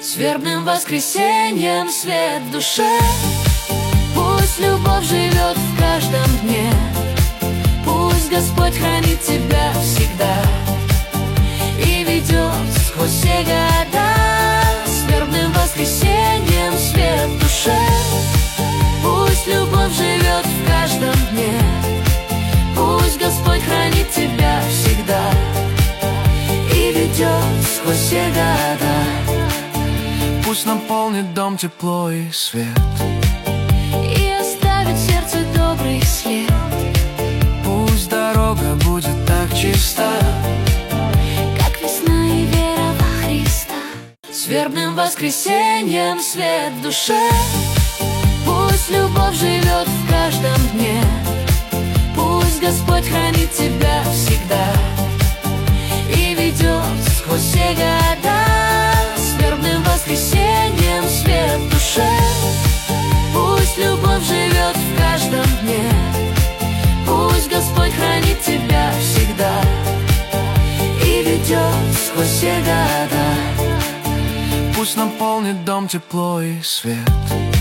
С вербным воскресеньем свет в душе. Пусть любовь живет в каждом дне. Пусть Господь хранит тебя всегда и ведет сквозь все года. С вербным воскресеньем свет в душе. Пусть любовь живет в каждом дне. Пусть Господь хранит тебя всегда и ведет сквозь все года. Пусть наполнит дом тепло и свет и оставит в сердце добрый след. Пусть дорога будет так чиста, как весна и вера во Христа. С вербным воскресеньем свет в душе. Пусть любовь живет в каждом дне. Пусть Господь хранит тебя всегда и ведет сквозь все года. С вербным воскресеньем свет в душе. Пусть любовь живет в каждом дне. Пусть Господь хранит тебя всегда и ведет сквозь все года. пусть наполнит дом тепло и свет.